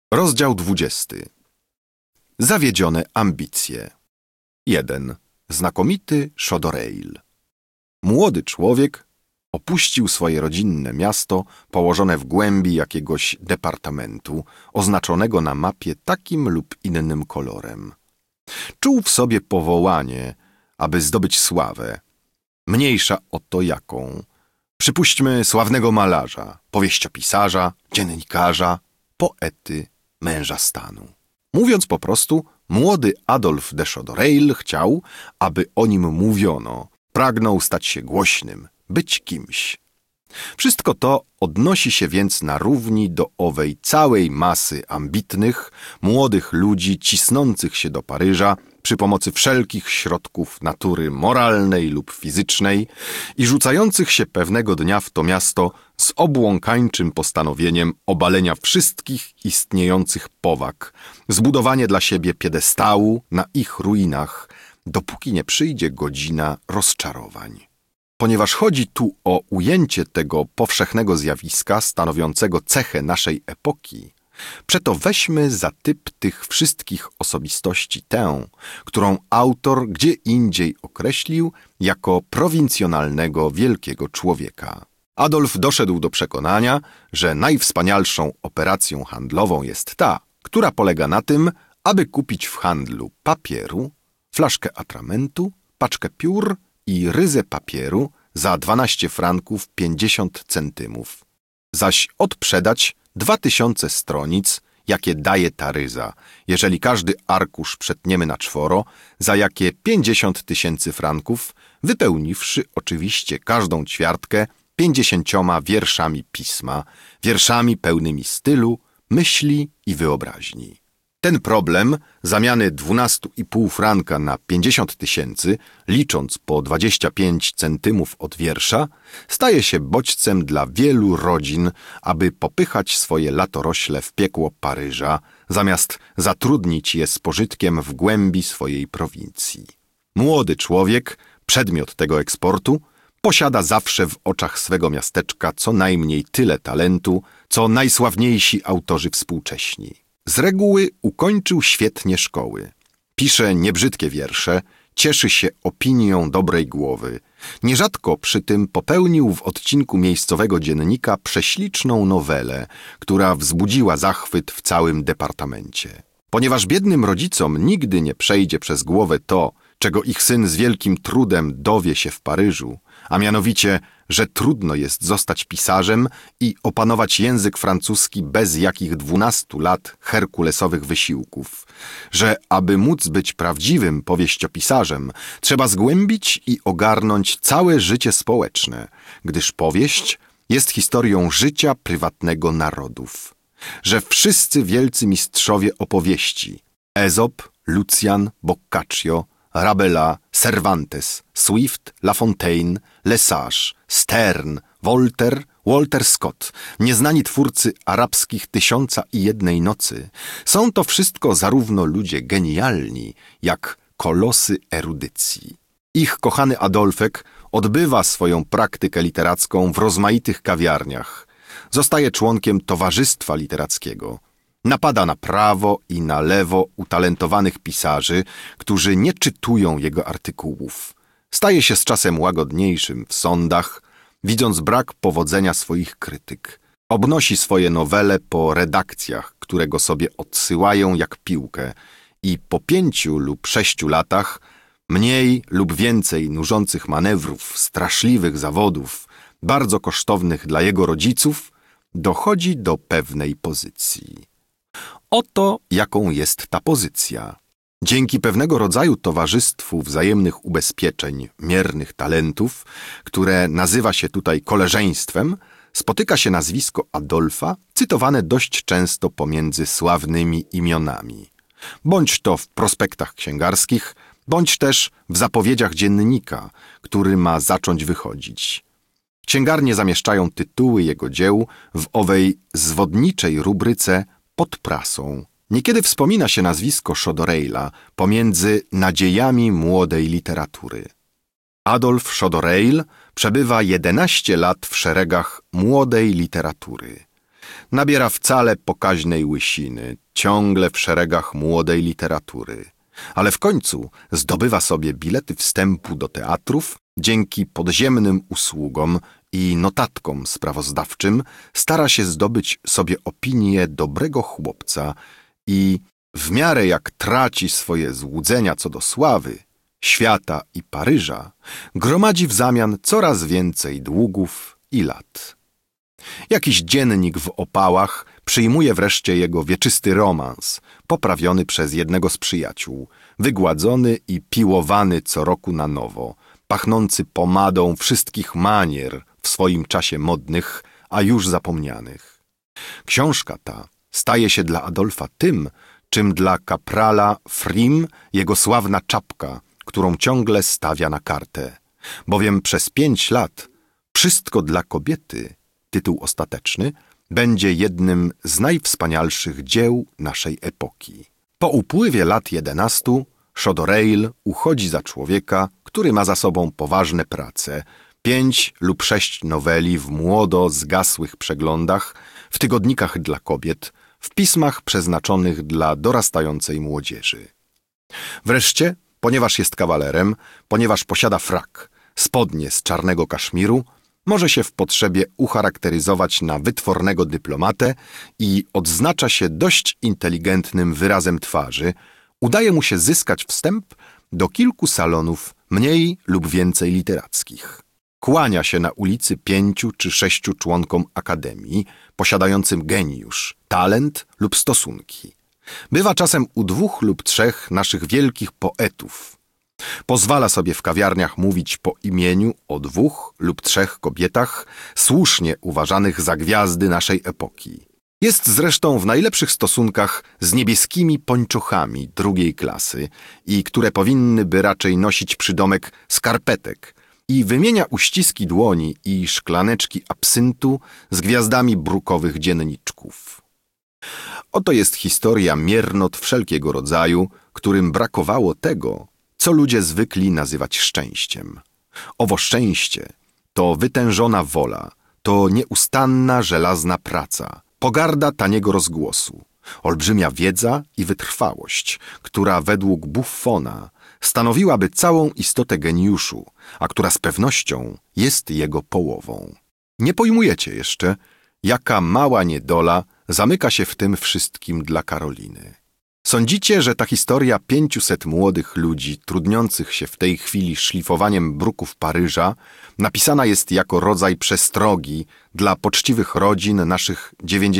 Rozdział 20. Zawiedzione ambicje. 1. Znakomity Chodoreil. Młody człowiek opuścił swoje rodzinne miasto położone w głębi jakiegoś departamentu, oznaczonego na mapie takim lub innym kolorem. Czuł w sobie powołanie, aby zdobyć sławę. Mniejsza o to jaką. Przypuśćmy sławnego malarza, powieściopisarza, dziennikarza, poety, męża stanu. Mówiąc po prostu, młody Adolf de Chodoreil chciał, aby o nim mówiono. Pragnął stać się głośnym, być kimś. Wszystko to odnosi się więc na równi do owej całej masy ambitnych, młodych ludzi cisnących się do Paryża przy pomocy wszelkich środków natury moralnej lub fizycznej i rzucających się pewnego dnia w to miasto z obłąkańczym postanowieniem obalenia wszystkich istniejących powag, zbudowanie dla siebie piedestału na ich ruinach, dopóki nie przyjdzie godzina rozczarowań. Ponieważ chodzi tu o ujęcie tego powszechnego zjawiska stanowiącego cechę naszej epoki, przeto weźmy za typ tych wszystkich osobistości tę, którą autor gdzie indziej określił jako prowincjonalnego wielkiego człowieka. Adolf doszedł do przekonania, że najwspanialszą operacją handlową jest ta, która polega na tym, aby kupić w handlu papieru, flaszkę atramentu, paczkę piór i ryzę papieru za 12 franków 50 centymów, zaś odprzedać 2000 stronic, jakie daje ta ryza, jeżeli każdy arkusz przetniemy na czworo, za jakie 50 000 franków, wypełniwszy oczywiście każdą ćwiartkę 50 wierszami pisma, wierszami pełnymi stylu, myśli i wyobraźni. Ten problem zamiany 12,5 franka na 50 000, licząc po 25 centymów od wiersza, staje się bodźcem dla wielu rodzin, aby popychać swoje latorośle w piekło Paryża, zamiast zatrudnić je z pożytkiem w głębi swojej prowincji. Młody człowiek, przedmiot tego eksportu, posiada zawsze w oczach swego miasteczka co najmniej tyle talentu, co najsławniejsi autorzy współcześni. Z reguły ukończył świetnie szkoły. Pisze niebrzydkie wiersze, cieszy się opinią dobrej głowy. Nierzadko przy tym popełnił w odcinku miejscowego dziennika prześliczną nowelę, która wzbudziła zachwyt w całym departamencie. Ponieważ biednym rodzicom nigdy nie przejdzie przez głowę to, czego ich syn z wielkim trudem dowie się w Paryżu, a mianowicie, że trudno jest zostać pisarzem i opanować język francuski bez jakich 12 lat herkulesowych wysiłków, że aby móc być prawdziwym powieściopisarzem, trzeba zgłębić i ogarnąć całe życie społeczne, gdyż powieść jest historią życia prywatnego narodów, że wszyscy wielcy mistrzowie opowieści, Ezop, Lucian, Boccaccio, Rabelais, Cervantes, Swift, La Fontaine, Le Sage, Sterne, Voltaire, Walter Scott, nieznani twórcy arabskich 1001 nocy, są to wszystko zarówno ludzie genialni, jak kolosy erudycji. Ich kochany Adolfek odbywa swoją praktykę literacką w rozmaitych kawiarniach. Zostaje członkiem towarzystwa literackiego. Napada na prawo i na lewo utalentowanych pisarzy, którzy nie czytują jego artykułów. Staje się z czasem łagodniejszym w sądach, widząc brak powodzenia swoich krytyk. Obnosi swoje nowele po redakcjach, które go sobie odsyłają jak piłkę i po 5 lub 6 latach, mniej lub więcej nużących manewrów, straszliwych zawodów, bardzo kosztownych dla jego rodziców, dochodzi do pewnej pozycji. Oto jaką jest ta pozycja. Dzięki pewnego rodzaju towarzystwu wzajemnych ubezpieczeń miernych talentów, które nazywa się tutaj koleżeństwem, spotyka się nazwisko Adolfa, cytowane dość często pomiędzy sławnymi imionami. Bądź to w prospektach księgarskich, bądź też w zapowiedziach dziennika, który ma zacząć wychodzić. Księgarnie zamieszczają tytuły jego dzieł w owej zwodniczej rubryce pod prasą. Niekiedy wspomina się nazwisko Chodoreila pomiędzy nadziejami młodej literatury. Adolf Chodoreil przebywa 11 lat w szeregach młodej literatury. nabiera wcale pokaźnej łysiny, ciągle w szeregach młodej literatury, ale w końcu zdobywa sobie bilety wstępu do teatrów, dzięki podziemnym usługom i notatkom sprawozdawczym stara się zdobyć sobie opinię dobrego chłopca i w miarę jak traci swoje złudzenia co do sławy, świata i Paryża, gromadzi w zamian coraz więcej długów i lat. Jakiś dziennik w opałach przyjmuje wreszcie jego wieczysty romans, poprawiony przez jednego z przyjaciół, wygładzony i piłowany co roku na nowo, pachnący pomadą wszystkich manier w swoim czasie modnych, a już zapomnianych. Książka ta staje się dla Adolfa tym, czym dla kaprala Frim jego sławna czapka, którą ciągle stawia na kartę, bowiem przez 5 lat Wszystko dla kobiety, tytuł ostateczny, będzie jednym z najwspanialszych dzieł naszej epoki. Po upływie lat 11 Chodoreil uchodzi za człowieka, który ma za sobą poważne prace, 5 lub 6 noweli w młodo zgasłych przeglądach, w tygodnikach dla kobiet, w pismach przeznaczonych dla dorastającej młodzieży. Wreszcie, ponieważ jest kawalerem, ponieważ posiada frak, spodnie z czarnego kaszmiru, może się w potrzebie ucharakteryzować na wytwornego dyplomatę i odznacza się dość inteligentnym wyrazem twarzy, udaje mu się zyskać wstęp do kilku salonów mniej lub więcej literackich. Kłania się na ulicy 5 czy 6 członkom akademii, posiadającym geniusz, talent lub stosunki. Bywa czasem u 2 lub 3 naszych wielkich poetów. Pozwala sobie w kawiarniach mówić po imieniu o 2 lub 3 kobietach, słusznie uważanych za gwiazdy naszej epoki. Jest zresztą w najlepszych stosunkach z niebieskimi pończochami drugiej klasy i które powinny by raczej nosić przydomek skarpetek, i wymienia uściski dłoni i szklaneczki absyntu z gwiazdami brukowych dzienniczków. Oto jest historia miernot wszelkiego rodzaju, którym brakowało tego, co ludzie zwykli nazywać szczęściem. Owo szczęście to wytężona wola, to nieustanna, żelazna praca, pogarda taniego rozgłosu, olbrzymia wiedza i wytrwałość, która według Buffona stanowiłaby całą istotę geniuszu, a która z pewnością jest jego połową. Nie pojmujecie jeszcze, jaka mała niedola zamyka się w tym wszystkim dla Karoliny. Sądzicie, że ta historia 500 młodych ludzi trudniących się w tej chwili szlifowaniem bruków Paryża napisana jest jako rodzaj przestrogi dla poczciwych rodzin naszych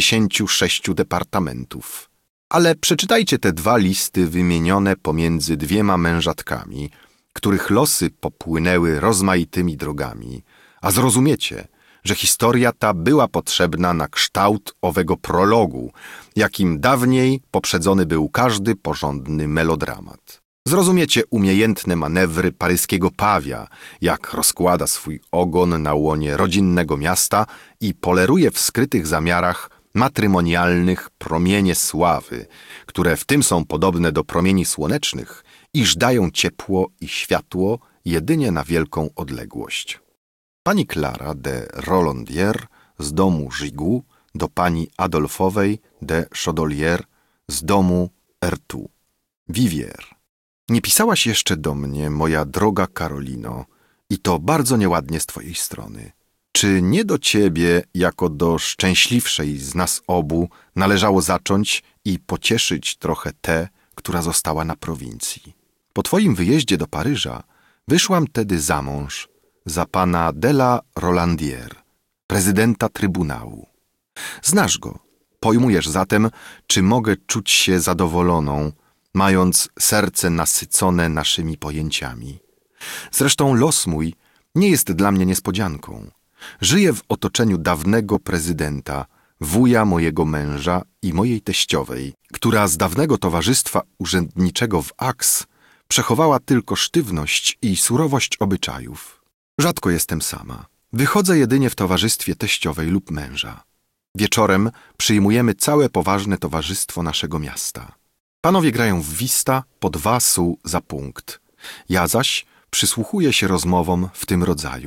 96 departamentów. Ale przeczytajcie te 2 listy wymienione pomiędzy 2 mężatkami, których losy popłynęły rozmaitymi drogami, a zrozumiecie, że historia ta była potrzebna na kształt owego prologu, jakim dawniej poprzedzony był każdy porządny melodramat. Zrozumiecie umiejętne manewry paryskiego pawia, jak rozkłada swój ogon na łonie rodzinnego miasta i poleruje w skrytych zamiarach matrymonialnych promienie sławy, które w tym są podobne do promieni słonecznych, iż dają ciepło i światło jedynie na wielką odległość. Pani Klara de Rollandière z domu Gigoux do pani Adolfowej de Chaudoleer z domu Ertu. Vivier. Nie pisałaś jeszcze do mnie, moja droga Karolino, i to bardzo nieładnie z twojej strony. Czy nie do ciebie, jako do szczęśliwszej z nas obu, należało zacząć i pocieszyć trochę tę, która została na prowincji? Po twoim wyjeździe do Paryża wyszłam tedy za mąż za pana de la Rollandière, prezydenta Trybunału. Znasz go. Pojmujesz zatem, czy mogę czuć się zadowoloną, mając serce nasycone naszymi pojęciami. Zresztą los mój nie jest dla mnie niespodzianką. Żyję w otoczeniu dawnego prezydenta, wuja mojego męża i mojej teściowej, która z dawnego towarzystwa urzędniczego w Aix przechowała tylko sztywność i surowość obyczajów. Rzadko jestem sama. Wychodzę jedynie w towarzystwie teściowej lub męża. Wieczorem przyjmujemy całe poważne towarzystwo naszego miasta. Panowie grają w wista po 2 sous za punkt. Ja zaś przysłuchuję się rozmowom w tym rodzaju.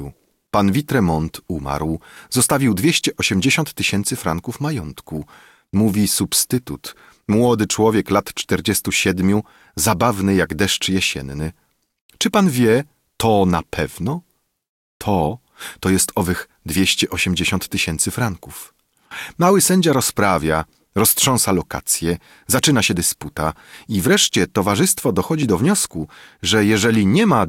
Pan Vitremont umarł, zostawił 280 000 franków majątku. Mówi substytut, młody człowiek lat 47, zabawny jak deszcz jesienny. Czy pan wie, to na pewno? To jest owych 280 000 franków. Mały sędzia rozprawia, roztrząsa lokacje, zaczyna się dysputa i wreszcie towarzystwo dochodzi do wniosku, że jeżeli nie ma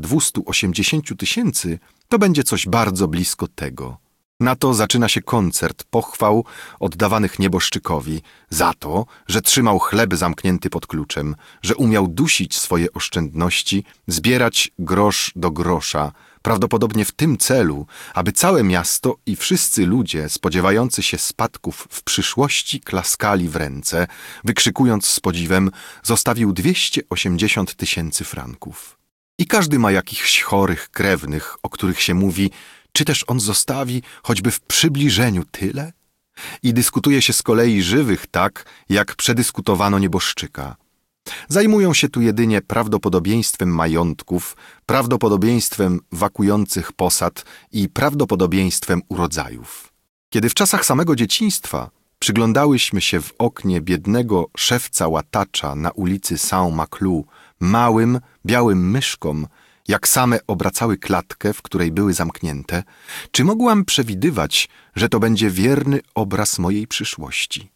280 000, to będzie coś bardzo blisko tego. Na to zaczyna się koncert pochwał oddawanych nieboszczykowi za to, że trzymał chleb zamknięty pod kluczem, że umiał dusić swoje oszczędności, zbierać grosz do grosza, prawdopodobnie w tym celu, aby całe miasto i wszyscy ludzie spodziewający się spadków w przyszłości klaskali w ręce, wykrzykując z podziwem: zostawił 280 000 franków. I każdy ma jakichś chorych krewnych, o których się mówi: czy też on zostawi choćby w przybliżeniu tyle? I dyskutuje się z kolei żywych tak, jak przedyskutowano nieboszczyka. Zajmują się tu jedynie prawdopodobieństwem majątków, prawdopodobieństwem wakujących posad i prawdopodobieństwem urodzajów. Kiedy w czasach samego dzieciństwa przyglądałyśmy się w oknie biednego szewca łatacza na ulicy Saint-Maclou małym, białym myszkom, jak same obracały klatkę, w której były zamknięte, czy mogłam przewidywać, że to będzie wierny obraz mojej przyszłości?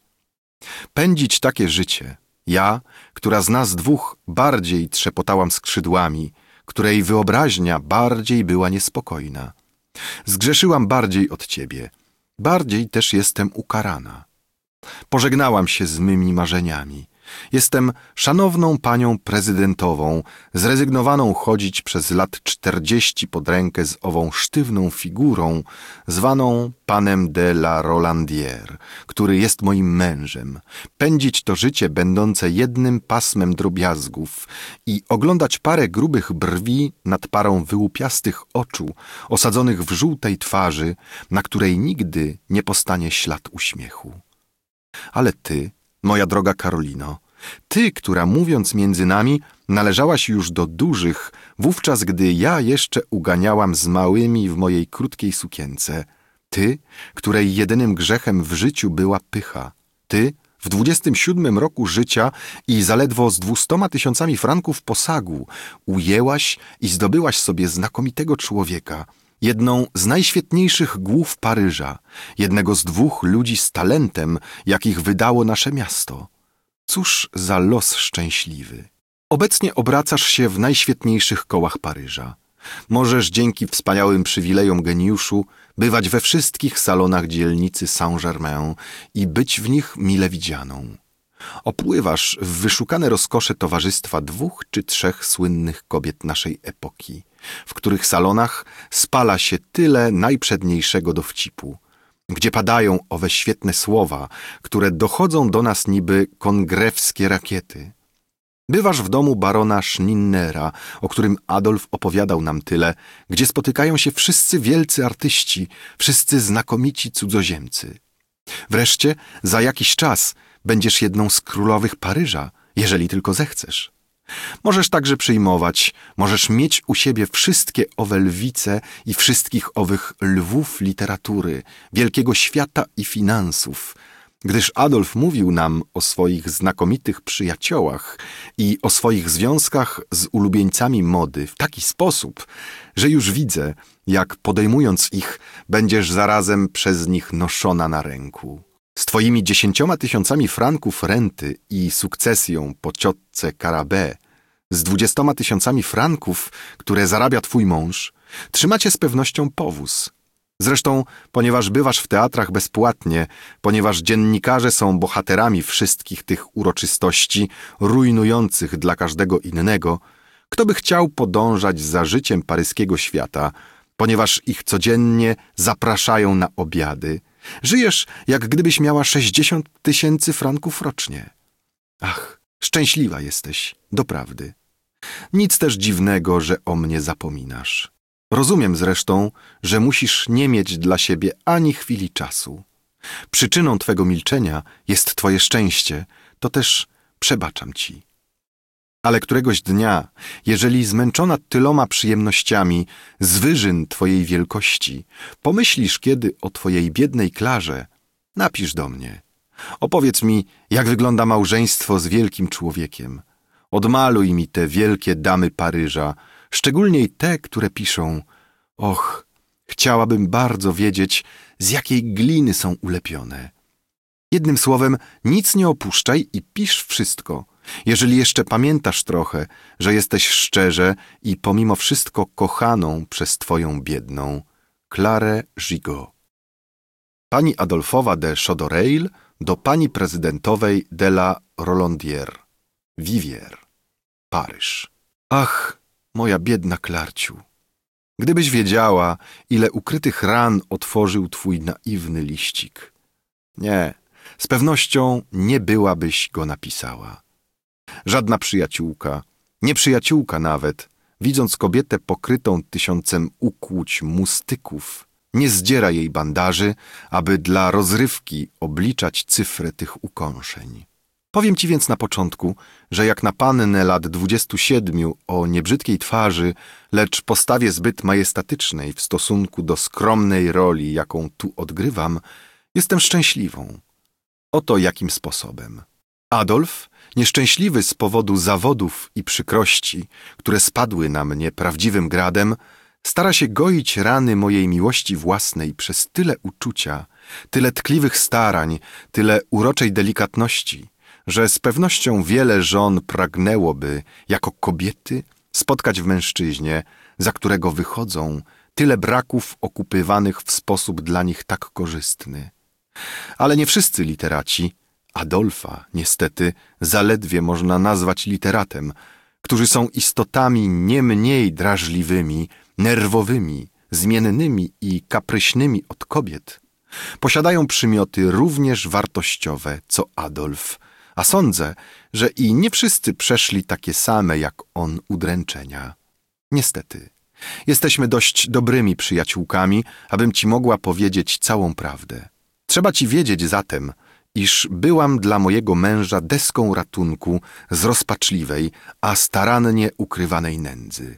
Pędzić takie życie, ja, która z nas dwóch bardziej trzepotałam skrzydłami, której wyobraźnia bardziej była niespokojna. Zgrzeszyłam bardziej od ciebie, bardziej też jestem ukarana. Pożegnałam się z mymi marzeniami. Jestem szanowną panią prezydentową, zrezygnowaną chodzić przez lat 40 pod rękę z ową sztywną figurą, zwaną panem de la Rolandière, który jest moim mężem, pędzić to życie będące jednym pasmem drobiazgów i oglądać parę grubych brwi nad parą wyłupiastych oczu, osadzonych w żółtej twarzy, na której nigdy nie postanie ślad uśmiechu. Ale ty, moja droga Karolino, ty, która mówiąc między nami należałaś już do dużych, wówczas gdy ja jeszcze uganiałam z małymi w mojej krótkiej sukience, ty, której jedynym grzechem w życiu była pycha, ty, w 27 roku życia i zaledwo z 200 000 franków posagu ujęłaś i zdobyłaś sobie znakomitego człowieka, jedną z najświetniejszych głów Paryża, jednego z 2 ludzi z talentem, jakich wydało nasze miasto. Cóż za los szczęśliwy. Obecnie obracasz się w najświetniejszych kołach Paryża. Możesz dzięki wspaniałym przywilejom geniuszu bywać we wszystkich salonach dzielnicy Saint-Germain i być w nich mile widzianą. Opływasz w wyszukane rozkosze towarzystwa 2 czy 3 słynnych kobiet naszej epoki, w których salonach spala się tyle najprzedniejszego dowcipu, gdzie padają owe świetne słowa, które dochodzą do nas niby kongrewskie rakiety. Bywasz w domu barona Schninnera, o którym Adolf opowiadał nam tyle, gdzie spotykają się wszyscy wielcy artyści, wszyscy znakomici cudzoziemcy. Wreszcie za jakiś czas będziesz jedną z królowych Paryża, jeżeli tylko zechcesz. Możesz także przyjmować, możesz mieć u siebie wszystkie owe lwice i wszystkich owych lwów literatury, wielkiego świata i finansów, gdyż Adolf mówił nam o swoich znakomitych przyjaciołach i o swoich związkach z ulubieńcami mody w taki sposób, że już widzę, jak podejmując ich, będziesz zarazem przez nich noszona na ręku. Z twoimi 10 000 franków renty i sukcesją po ciotce Carabé, z 20 000 franków, które zarabia twój mąż, trzymacie z pewnością powóz. Zresztą, ponieważ bywasz w teatrach bezpłatnie, ponieważ dziennikarze są bohaterami wszystkich tych uroczystości, rujnujących dla każdego innego, kto by chciał podążać za życiem paryskiego świata, ponieważ ich codziennie zapraszają na obiady, żyjesz, jak gdybyś miała 60 000 franków rocznie. Ach, szczęśliwa jesteś, doprawdy. Nic też dziwnego, że o mnie zapominasz. Rozumiem zresztą, że musisz nie mieć dla siebie ani chwili czasu. Przyczyną twego milczenia jest twoje szczęście, to też przebaczam ci. Ale któregoś dnia, jeżeli zmęczona tyloma przyjemnościami z wyżyn twojej wielkości, pomyślisz kiedy o twojej biednej Klarze, napisz do mnie. Opowiedz mi, jak wygląda małżeństwo z wielkim człowiekiem. Odmaluj mi te wielkie damy Paryża, szczególnie te, które piszą: och, chciałabym bardzo wiedzieć, z jakiej gliny są ulepione. Jednym słowem, nic nie opuszczaj i pisz wszystko. Jeżeli jeszcze pamiętasz trochę, że jesteś szczerze i pomimo wszystko kochaną przez twoją biedną Clarę Gigot. Pani Adolphowa de Chodoreil do pani prezydentowej de la Rolandière, Viviers, Paryż. Ach, moja biedna Klarciu, gdybyś wiedziała, ile ukrytych ran otworzył twój naiwny liścik. Nie, z pewnością nie byłabyś go napisała. Żadna przyjaciółka, nieprzyjaciółka nawet, widząc kobietę pokrytą 1000 ukłuć mustyków, nie zdziera jej bandaży, aby dla rozrywki obliczać cyfrę tych ukąszeń. Powiem ci więc na początku, że jak na pannę lat 27 o niebrzydkiej twarzy, lecz postawie zbyt majestatycznej w stosunku do skromnej roli, jaką tu odgrywam, jestem szczęśliwą. Oto jakim sposobem. Adolf, nieszczęśliwy z powodu zawodów i przykrości, które spadły na mnie prawdziwym gradem, stara się goić rany mojej miłości własnej przez tyle uczucia, tyle tkliwych starań, tyle uroczej delikatności, że z pewnością wiele żon pragnęłoby, jako kobiety, spotkać w mężczyźnie, za którego wychodzą, tyle braków okupywanych w sposób dla nich tak korzystny. Ale nie wszyscy literaci, Adolfa, niestety, zaledwie można nazwać literatem, którzy są istotami nie mniej drażliwymi, nerwowymi, zmiennymi i kapryśnymi od kobiet, posiadają przymioty również wartościowe, co Adolf, a sądzę, że i nie wszyscy przeszli takie same jak on udręczenia. Niestety, jesteśmy dość dobrymi przyjaciółkami, abym ci mogła powiedzieć całą prawdę. Trzeba ci wiedzieć zatem, iż byłam dla mojego męża deską ratunku z rozpaczliwej, a starannie ukrywanej nędzy.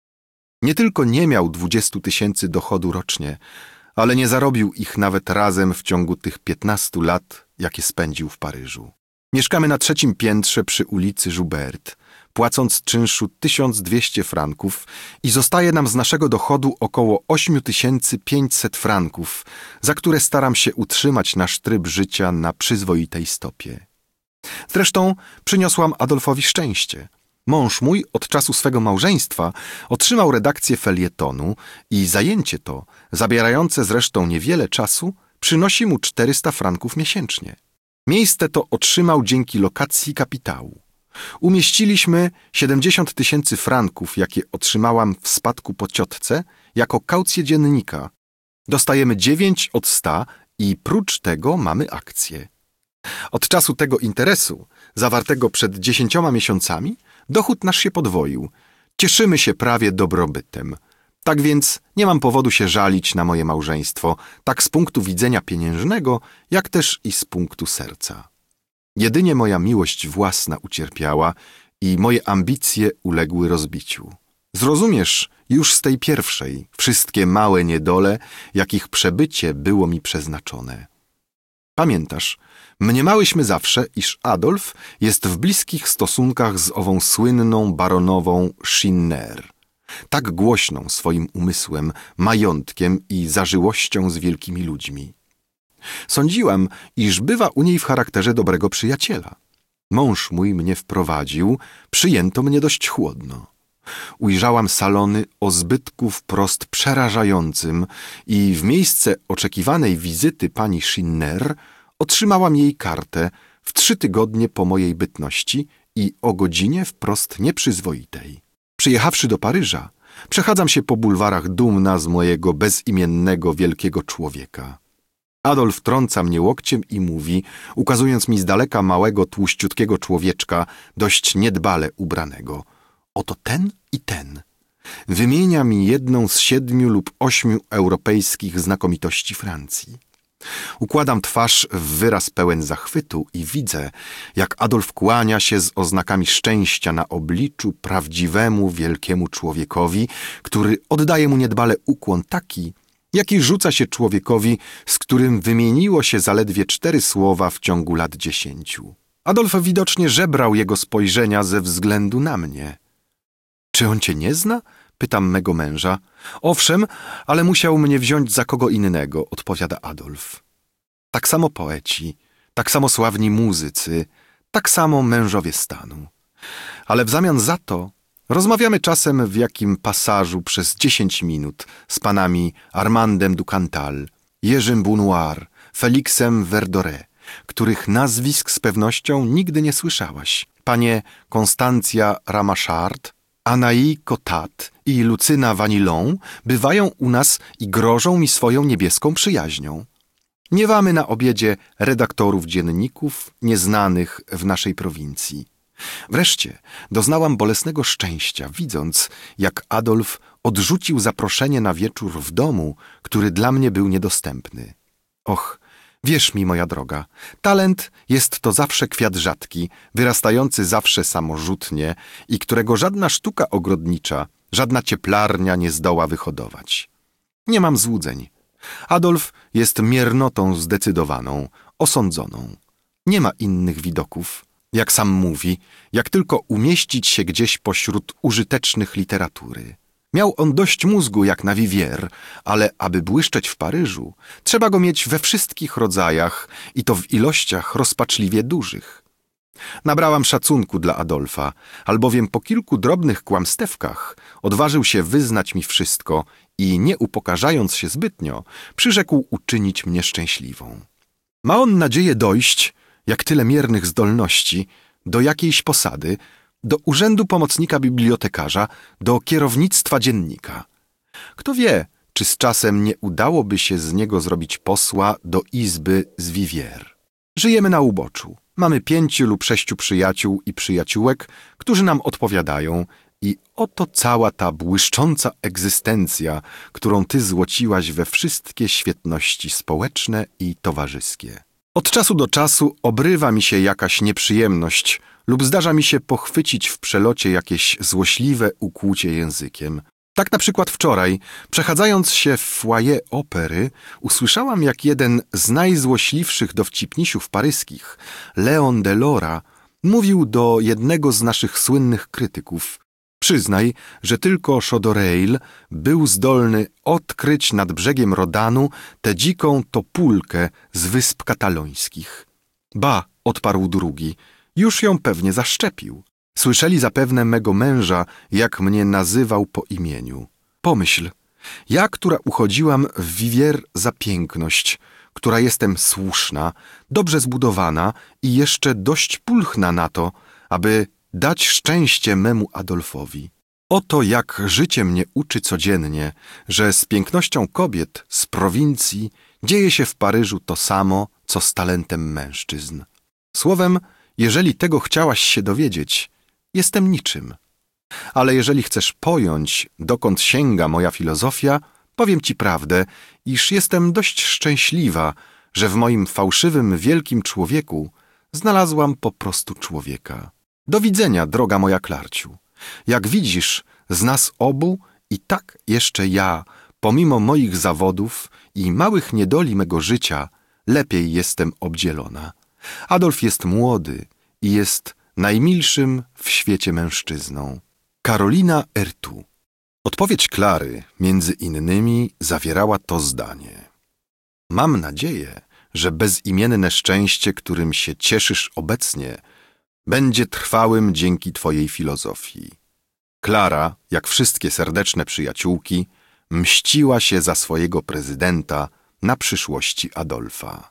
Nie tylko nie miał 20 000 dochodu rocznie, ale nie zarobił ich nawet razem w ciągu tych 15 lat, jakie spędził w Paryżu. Mieszkamy na 3. piętrze przy ulicy Joubert, płacąc czynszu 1200 franków i zostaje nam z naszego dochodu około 8500 franków, za które staram się utrzymać nasz tryb życia na przyzwoitej stopie. Zresztą przyniosłam Adolfowi szczęście. Mąż mój od czasu swego małżeństwa otrzymał redakcję felietonu i zajęcie to, zabierające zresztą niewiele czasu, przynosi mu 400 franków miesięcznie. Miejsce to otrzymał dzięki lokacji kapitału. Umieściliśmy 70 000 franków, jakie otrzymałam w spadku po ciotce, jako kaucję dziennika. Dostajemy 9 od 100 i prócz tego mamy akcje. Od czasu tego interesu, zawartego przed 10 miesiącami, dochód nasz się podwoił. Cieszymy się prawie dobrobytem. Tak więc nie mam powodu się żalić na moje małżeństwo, tak z punktu widzenia pieniężnego, jak też i z punktu serca. Jedynie moja miłość własna ucierpiała i moje ambicje uległy rozbiciu. Zrozumiesz już z tej pierwszej wszystkie małe niedole, jakich przebycie było mi przeznaczone. Pamiętasz, mniemałyśmy zawsze, iż Adolf jest w bliskich stosunkach z ową słynną baronową Schinner, tak głośną swoim umysłem, majątkiem i zażyłością z wielkimi ludźmi. Sądziłam, iż bywa u niej w charakterze dobrego przyjaciela. Mąż mój mnie wprowadził, przyjęto mnie dość chłodno. Ujrzałam salony o zbytku wprost przerażającym i w miejsce oczekiwanej wizyty pani Schinner otrzymałam jej kartę w 3 tygodnie po mojej bytności i o godzinie wprost nieprzyzwoitej. Przyjechawszy do Paryża, przechadzam się po bulwarach dumna z mojego bezimiennego wielkiego człowieka. Adolf trąca mnie łokciem i mówi, ukazując mi z daleka małego, tłuściutkiego człowieczka, dość niedbale ubranego: oto ten i ten. Wymienia mi jedną z 7 lub 8 europejskich znakomitości Francji. Układam twarz w wyraz pełen zachwytu i widzę, jak Adolf kłania się z oznakami szczęścia na obliczu prawdziwemu, wielkiemu człowiekowi, który oddaje mu niedbale ukłon taki, jaki rzuca się człowiekowi, z którym wymieniło się zaledwie 4 słowa w ciągu lat 10. Adolf widocznie żebrał jego spojrzenia ze względu na mnie. Czy on cię nie zna? Pytam mego męża. Owszem, ale musiał mnie wziąć za kogo innego, odpowiada Adolf. Tak samo poeci, tak samo sławni muzycy, tak samo mężowie stanu. Ale w zamian za to rozmawiamy czasem w jakim pasażu przez 10 minut z panami Armandem du Cantal, Jerzym Bounoir, Felixem Verdoret, których nazwisk z pewnością nigdy nie słyszałaś. Panie Konstancja Ramachard, Anaïs Cotat i Lucyna Vanillon bywają u nas i grożą mi swoją niebieską przyjaźnią. Miewamy na obiedzie redaktorów dzienników nieznanych w naszej prowincji. Wreszcie doznałam bolesnego szczęścia, widząc, jak Adolf odrzucił zaproszenie na wieczór w domu, który dla mnie był niedostępny. Och, wierz mi, moja droga, talent jest to zawsze kwiat rzadki, wyrastający zawsze samorzutnie i którego żadna sztuka ogrodnicza, żadna cieplarnia nie zdoła wyhodować. Nie mam złudzeń. Adolf jest miernotą zdecydowaną, osądzoną. Nie ma innych widoków, jak sam mówi, jak tylko umieścić się gdzieś pośród użytecznych literatury. Miał on dość mózgu jak na Vivier, ale aby błyszczeć w Paryżu, trzeba go mieć we wszystkich rodzajach i to w ilościach rozpaczliwie dużych. Nabrałam szacunku dla Adolfa, albowiem po kilku drobnych kłamstewkach odważył się wyznać mi wszystko i, nie upokarzając się zbytnio, przyrzekł uczynić mnie szczęśliwą. Ma on nadzieję dojść, jak tyle miernych zdolności, do jakiejś posady, do urzędu pomocnika bibliotekarza, do kierownictwa dziennika. Kto wie, czy z czasem nie udałoby się z niego zrobić posła do izby z Vivier. Żyjemy na uboczu. Mamy 5 lub 6 przyjaciół i przyjaciółek, którzy nam odpowiadają i oto cała ta błyszcząca egzystencja, którą ty złociłaś we wszystkie świetności społeczne i towarzyskie. Od czasu do czasu obrywa mi się jakaś nieprzyjemność lub zdarza mi się pochwycić w przelocie jakieś złośliwe ukłucie językiem. Tak na przykład wczoraj, przechadzając się w foyer opery, usłyszałam, jak jeden z najzłośliwszych dowcipnisiów paryskich, Léon Delora, mówił do jednego z naszych słynnych krytyków: przyznaj, że tylko Chodoreil był zdolny odkryć nad brzegiem Rodanu tę dziką topulkę z wysp katalońskich. Ba, odparł drugi, już ją pewnie zaszczepił. Słyszeli zapewne mego męża, jak mnie nazywał po imieniu. Pomyśl, ja, która uchodziłam w Vivier za piękność, która jestem słuszna, dobrze zbudowana i jeszcze dość pulchna na to, aby dać szczęście memu Adolfowi. Oto jak życie mnie uczy codziennie, że z pięknością kobiet z prowincji dzieje się w Paryżu to samo, co z talentem mężczyzn. Słowem, jeżeli tego chciałaś się dowiedzieć, jestem niczym. Ale jeżeli chcesz pojąć, dokąd sięga moja filozofia, powiem ci prawdę, iż jestem dość szczęśliwa, że w moim fałszywym, wielkim człowieku znalazłam po prostu człowieka. Do widzenia, droga moja Klarciu. Jak widzisz, z nas obu i tak jeszcze ja, pomimo moich zawodów i małych niedoli mego życia, lepiej jestem obdzielona. Adolf jest młody i jest najmilszym w świecie mężczyzną. Karolina Ertu. Odpowiedź Klary, między innymi, zawierała to zdanie. Mam nadzieję, że bezimienne szczęście, którym się cieszysz obecnie, będzie trwałym dzięki twojej filozofii. Klara, jak wszystkie serdeczne przyjaciółki, mściła się za swojego prezydenta na przyszłości Adolfa.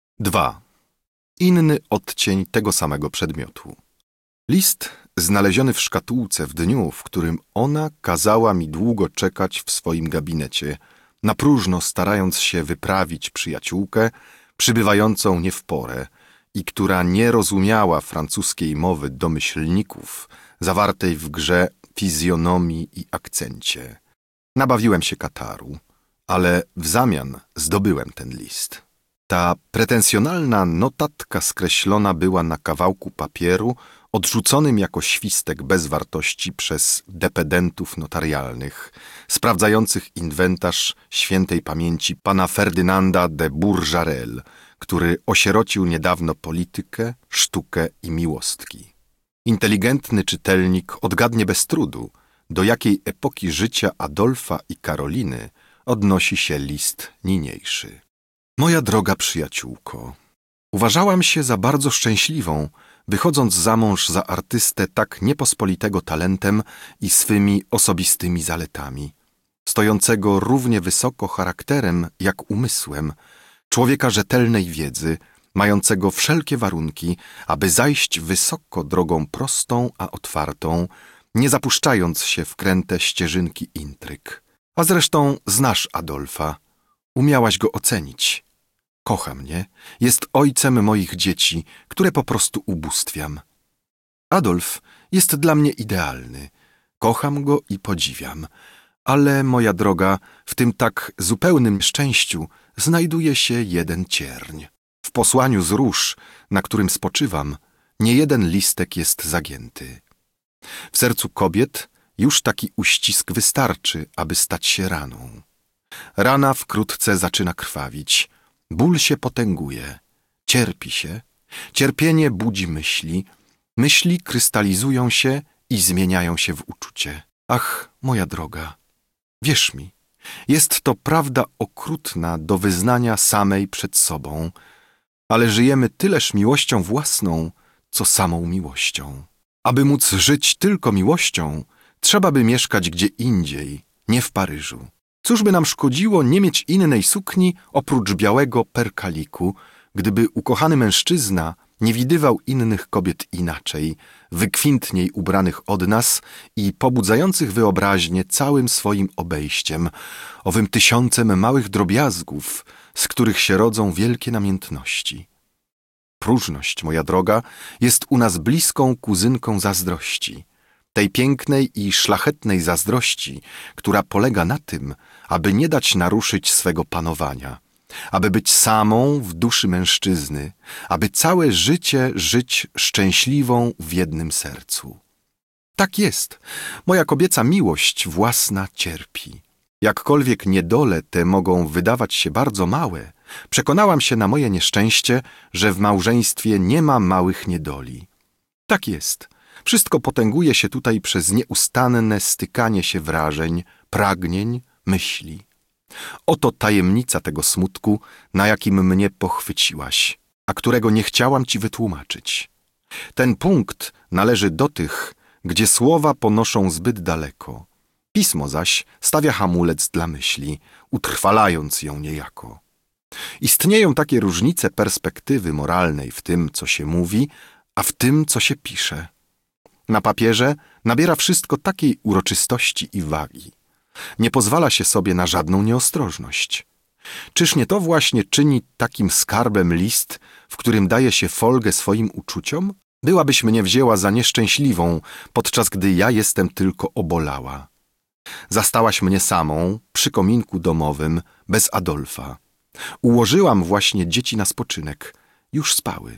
2. Inny odcień tego samego przedmiotu. List znaleziony w szkatułce w dniu, w którym ona kazała mi długo czekać w swoim gabinecie, na próżno starając się wyprawić przyjaciółkę, przybywającą nie w porę i która nie rozumiała francuskiej mowy domyślników zawartej w grze fizjonomii i akcencie. Nabawiłem się kataru, ale w zamian zdobyłem ten list. Ta pretensjonalna notatka skreślona była na kawałku papieru, odrzuconym jako świstek bez wartości przez depedentów notarialnych, sprawdzających inwentarz świętej pamięci pana Ferdynanda de Bourjarel, który osierocił niedawno politykę, sztukę i miłostki. Inteligentny czytelnik odgadnie bez trudu, do jakiej epoki życia Adolfa i Karoliny odnosi się list niniejszy. Moja droga przyjaciółko, uważałam się za bardzo szczęśliwą, wychodząc za mąż za artystę tak niepospolitego talentem i swymi osobistymi zaletami, stojącego równie wysoko charakterem jak umysłem, człowieka rzetelnej wiedzy, mającego wszelkie warunki, aby zajść wysoko drogą prostą a otwartą, nie zapuszczając się w kręte ścieżynki intryg. A zresztą znasz Adolfa, umiałaś go ocenić. Kocha mnie, jest ojcem moich dzieci, które po prostu ubóstwiam. Adolf jest dla mnie idealny, kocham go i podziwiam, ale, moja droga, w tym tak zupełnym szczęściu znajduje się jeden cierń. W posłaniu z róż, na którym spoczywam, nie jeden listek jest zagięty. W sercu kobiet już taki uścisk wystarczy, aby stać się raną. Rana wkrótce zaczyna krwawić, ból się potęguje, cierpi się, cierpienie budzi myśli, myśli krystalizują się i zmieniają się w uczucie. Ach, moja droga, wierz mi, jest to prawda okrutna do wyznania samej przed sobą, ale żyjemy tyleż miłością własną, co samą miłością. Aby móc żyć tylko miłością, trzeba by mieszkać gdzie indziej, nie w Paryżu. Cóż by nam szkodziło nie mieć innej sukni oprócz białego perkaliku, gdyby ukochany mężczyzna nie widywał innych kobiet inaczej, wykwintniej ubranych od nas i pobudzających wyobraźnię całym swoim obejściem, owym tysiącem małych drobiazgów, z których się rodzą wielkie namiętności. Próżność, moja droga, jest u nas bliską kuzynką zazdrości, tej pięknej i szlachetnej zazdrości, która polega na tym, aby nie dać naruszyć swego panowania, aby być samą w duszy mężczyzny, aby całe życie żyć szczęśliwą w jednym sercu. Tak jest, moja kobieca miłość własna cierpi. Jakkolwiek niedole te mogą wydawać się bardzo małe, przekonałam się na moje nieszczęście, że w małżeństwie nie ma małych niedoli. Tak jest. Wszystko potęguje się tutaj przez nieustanne stykanie się wrażeń, pragnień, myśli. Oto tajemnica tego smutku, na jakim mnie pochwyciłaś, a którego nie chciałam ci wytłumaczyć. Ten punkt należy do tych, gdzie słowa ponoszą zbyt daleko. Pismo zaś stawia hamulec dla myśli, utrwalając ją niejako. Istnieją takie różnice perspektywy moralnej w tym, co się mówi, a w tym, co się pisze. Na papierze nabiera wszystko takiej uroczystości i wagi. Nie pozwala się sobie na żadną nieostrożność. Czyż nie to właśnie czyni takim skarbem list, w którym daje się folgę swoim uczuciom? Byłabyś mnie wzięła za nieszczęśliwą, podczas gdy ja jestem tylko obolała. Zastałaś mnie samą, przy kominku domowym, bez Adolfa. Ułożyłam właśnie dzieci na spoczynek. Już spały.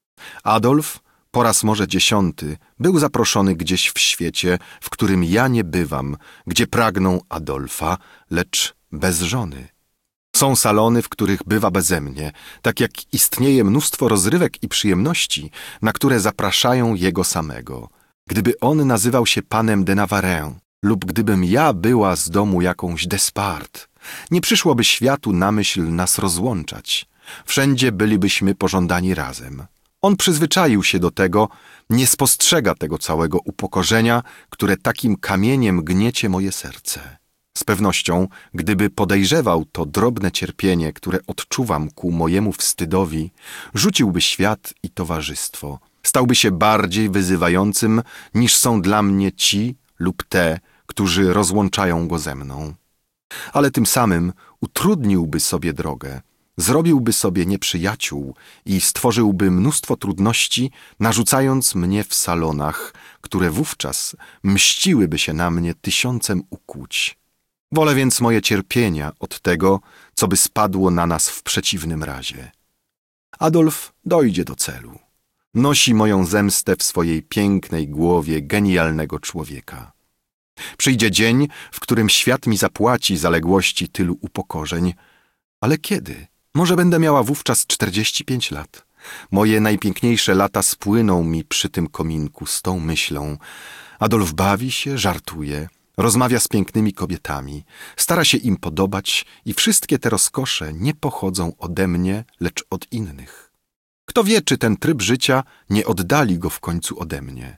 Adolf, po raz może 10, był zaproszony gdzieś w świecie, w którym ja nie bywam, gdzie pragną Adolfa, lecz bez żony. Są salony, w których bywa beze mnie, tak jak istnieje mnóstwo rozrywek i przyjemności, na które zapraszają jego samego. Gdyby on nazywał się panem de Navarre, lub gdybym ja była z domu jakąś Despard, nie przyszłoby światu na myśl nas rozłączać. Wszędzie bylibyśmy pożądani razem. On przyzwyczaił się do tego, nie spostrzega tego całego upokorzenia, które takim kamieniem gniecie moje serce. Z pewnością, gdyby podejrzewał to drobne cierpienie, które odczuwam ku mojemu wstydowi, rzuciłby świat i towarzystwo. Stałby się bardziej wyzywającym, niż są dla mnie ci lub te, którzy rozłączają go ze mną. Ale tym samym utrudniłby sobie drogę, zrobiłby sobie nieprzyjaciół i stworzyłby mnóstwo trudności, narzucając mnie w salonach, które wówczas mściłyby się na mnie 1000 ukłuć. Wolę więc moje cierpienia od tego, co by spadło na nas w przeciwnym razie. Adolf dojdzie do celu. Nosi moją zemstę w swojej pięknej głowie genialnego człowieka. Przyjdzie dzień, w którym świat mi zapłaci zaległości tylu upokorzeń. Ale kiedy? Może będę miała wówczas 45 lat. Moje najpiękniejsze lata spłyną mi przy tym kominku z tą myślą. Adolf bawi się, żartuje, rozmawia z pięknymi kobietami, stara się im podobać i wszystkie te rozkosze nie pochodzą ode mnie, lecz od innych. Kto wie, czy ten tryb życia nie oddali go w końcu ode mnie.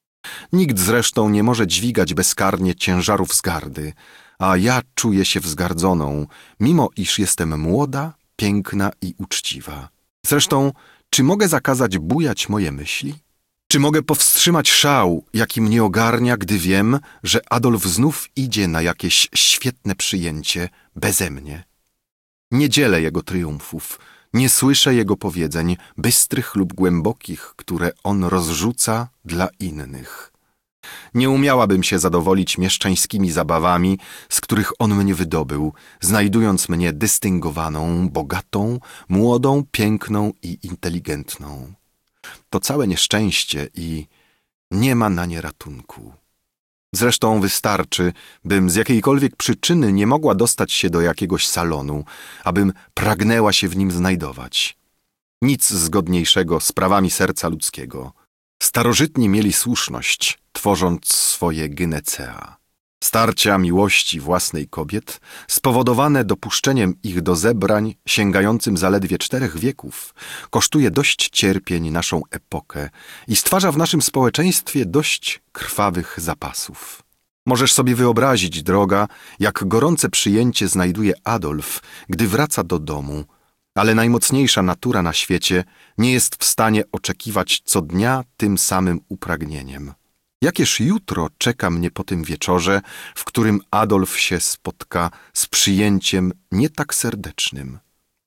Nikt zresztą nie może dźwigać bezkarnie ciężarów wzgardy, a ja czuję się wzgardzoną, mimo iż jestem młoda, piękna i uczciwa. Zresztą, czy mogę zakazać bujać moje myśli? Czy mogę powstrzymać szał, jaki mnie ogarnia, gdy wiem, że Adolf znów idzie na jakieś świetne przyjęcie beze mnie? Nie dzielę jego triumfów, nie słyszę jego powiedzeń, bystrych lub głębokich, które on rozrzuca dla innych. Nie umiałabym się zadowolić mieszczańskimi zabawami, z których on mnie wydobył, znajdując mnie dystyngowaną, bogatą, młodą, piękną i inteligentną. To całe nieszczęście i nie ma na nie ratunku. Zresztą wystarczy, bym z jakiejkolwiek przyczyny nie mogła dostać się do jakiegoś salonu, abym pragnęła się w nim znajdować. Nic zgodniejszego z prawami serca ludzkiego. Starożytni mieli słuszność, tworząc swoje gynecea. Starcia miłości własnej kobiet, spowodowane dopuszczeniem ich do zebrań sięgającym zaledwie 4 wieków, kosztuje dość cierpień naszą epokę i stwarza w naszym społeczeństwie dość krwawych zapasów. Możesz sobie wyobrazić, droga, jak gorące przyjęcie znajduje Adolf, gdy wraca do domu, ale najmocniejsza natura na świecie nie jest w stanie oczekiwać co dnia tym samym upragnieniem. Jakież jutro czeka mnie po tym wieczorze, w którym Adolf się spotka z przyjęciem nie tak serdecznym.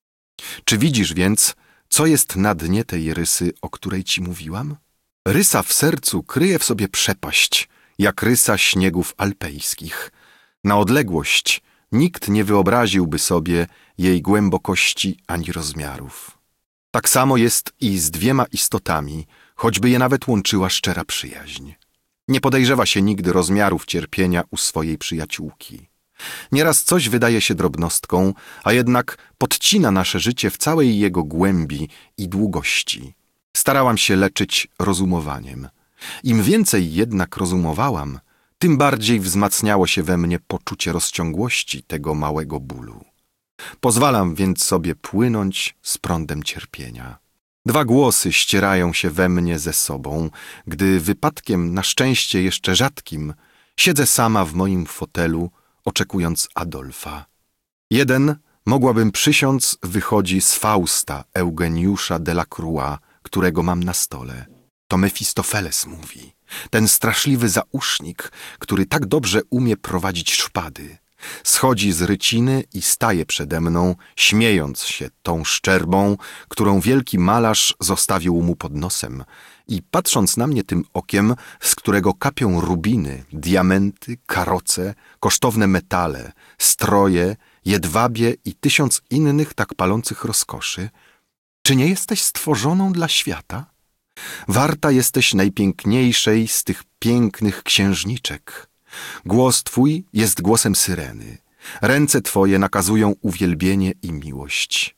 Czy widzisz więc, co jest na dnie tej rysy, o której ci mówiłam? Rysa w sercu kryje w sobie przepaść, jak rysa śniegów alpejskich. Na odległość nikt nie wyobraziłby sobie jej głębokości ani rozmiarów. Tak samo jest i z 2 istotami, choćby je nawet łączyła szczera przyjaźń. Nie podejrzewa się nigdy rozmiarów cierpienia u swojej przyjaciółki. Nieraz coś wydaje się drobnostką, a jednak podcina nasze życie w całej jego głębi i długości. Starałam się leczyć rozumowaniem. Im więcej jednak rozumowałam, tym bardziej wzmacniało się we mnie poczucie rozciągłości tego małego bólu. Pozwalam więc sobie płynąć z prądem cierpienia. 2 głosy ścierają się we mnie ze sobą, gdy wypadkiem, na szczęście jeszcze rzadkim, siedzę sama w moim fotelu, oczekując Adolfa. Jeden, mogłabym przysiąc, wychodzi z Fausta Eugeniusza Delacroix, którego mam na stole. To Mefistofeles mówi, ten straszliwy zausznik, który tak dobrze umie prowadzić szpady. Schodzi z ryciny i staje przede mną, śmiejąc się tą szczerbą, którą wielki malarz zostawił mu pod nosem i patrząc na mnie tym okiem, z którego kapią rubiny, diamenty, karoce, kosztowne metale, stroje, jedwabie i 1000 innych tak palących rozkoszy. Czy nie jesteś stworzoną dla świata? Warta jesteś najpiękniejszej z tych pięknych księżniczek. Głos twój jest głosem syreny. Ręce twoje nakazują uwielbienie i miłość.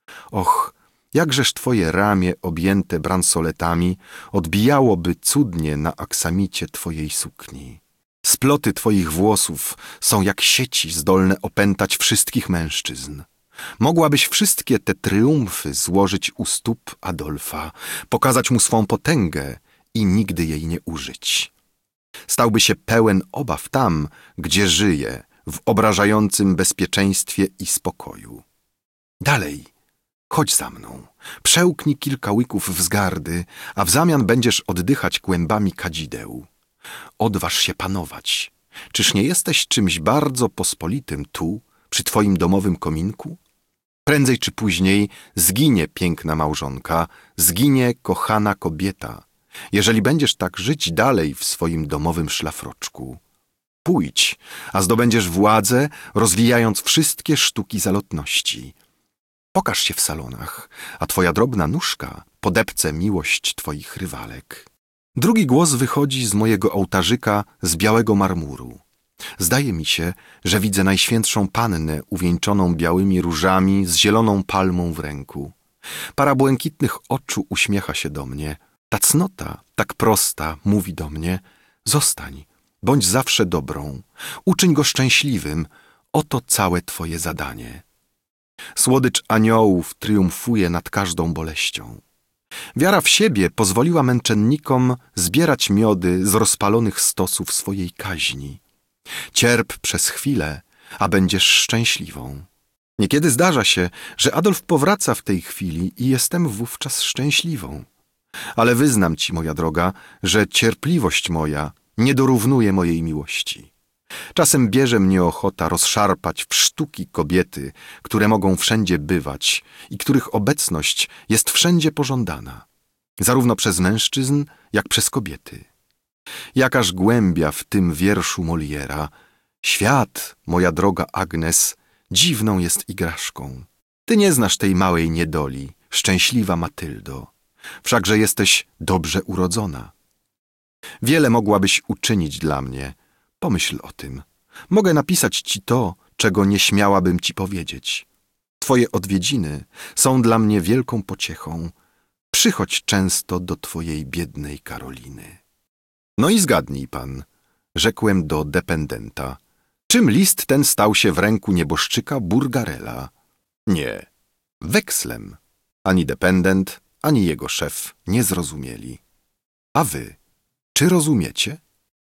Och, jakżeż twoje ramię objęte bransoletami odbijałoby cudnie na aksamicie twojej sukni. Sploty twoich włosów są jak sieci zdolne opętać wszystkich mężczyzn. Mogłabyś wszystkie te triumfy złożyć u stóp Adolfa, pokazać mu swą potęgę i nigdy jej nie użyć. Stałby się pełen obaw tam, gdzie żyje, w obrażającym bezpieczeństwie i spokoju. Dalej, chodź za mną, przełknij kilka łyków wzgardy, a w zamian będziesz oddychać kłębami kadzideł. Odważ się panować. Czyż nie jesteś czymś bardzo pospolitym tu, przy twoim domowym kominku? Prędzej czy później zginie piękna małżonka, zginie kochana kobieta, jeżeli będziesz tak żyć dalej w swoim domowym szlafroczku. Pójdź, a zdobędziesz władzę, rozwijając wszystkie sztuki zalotności. Pokaż się w salonach, a twoja drobna nóżka podepce miłość twoich rywalek. Drugi głos wychodzi z mojego ołtarzyka z białego marmuru. Zdaje mi się, że widzę Najświętszą Pannę uwieńczoną białymi różami z zieloną palmą w ręku. Para błękitnych oczu uśmiecha się do mnie. Ta cnota, tak prosta, mówi do mnie: zostań, bądź zawsze dobrą, uczyń go szczęśliwym, oto całe twoje zadanie. Słodycz aniołów triumfuje nad każdą boleścią. Wiara w siebie pozwoliła męczennikom zbierać miody z rozpalonych stosów swojej kaźni. Cierp przez chwilę, a będziesz szczęśliwą. Niekiedy zdarza się, że Adolf powraca w tej chwili i jestem wówczas szczęśliwą. Ale wyznam ci, moja droga, że cierpliwość moja nie dorównuje mojej miłości. Czasem bierze mnie ochota rozszarpać w sztuki kobiety, które mogą wszędzie bywać i których obecność jest wszędzie pożądana, zarówno przez mężczyzn, jak przez kobiety. Jakaż głębia w tym wierszu Moliera. Świat, moja droga Agnes, dziwną jest igraszką. Ty nie znasz tej małej niedoli, szczęśliwa Matyldo, wszakże jesteś dobrze urodzona. Wiele mogłabyś uczynić dla mnie. Pomyśl o tym. Mogę napisać ci to, czego nie śmiałabym ci powiedzieć. Twoje odwiedziny są dla mnie wielką pociechą. Przychodź często do twojej biednej Karoliny. No i zgadnij pan, rzekłem do dependenta, czym list ten stał się w ręku nieboszczyka Burgarela? Nie, wekslem. Ani dependent, ani jego szef nie zrozumieli. A wy, czy rozumiecie?